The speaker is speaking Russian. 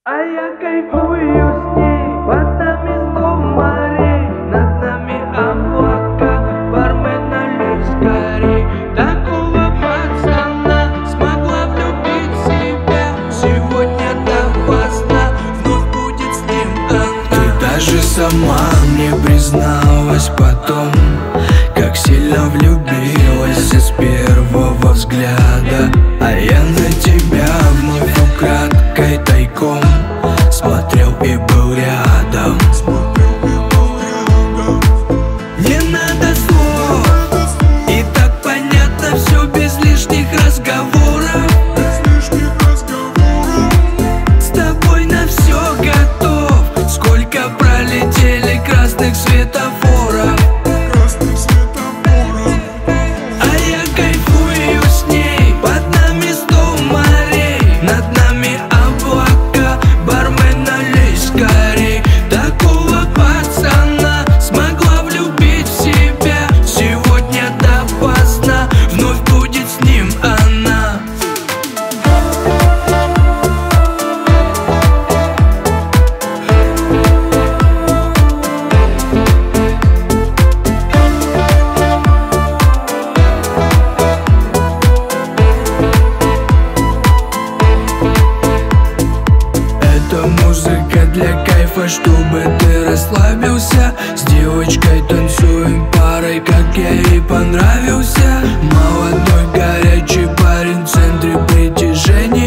А я кайфую с ней, под нами 100 морей, над нами облака, бармен налей скорей. Такого пацана смогла влюбить в себя. Сегодня допоздна, вновь будет с ним она. Ты даже сама мне призналась потом, как сильно влюбилась с первого взгляда. А я на тебя вновь украдкой тайком смотрел и был рядом. Не надо слов, и так понятно все без лишних разговоров. С тобой на все готов, сколько пролетели красных светофоров. А я кайфую с ней, под нами 100 морей, над нами облака, бармен налей скорей. Такого пацана смогла влюбить в себя. Сегодня допоздна, вновь будет с ним она. Это музыка для кайфа, чтобы ты расслабился. С девочкой танцуем парой, как я ей понравился. Молодой горячий парень в центре притяжения.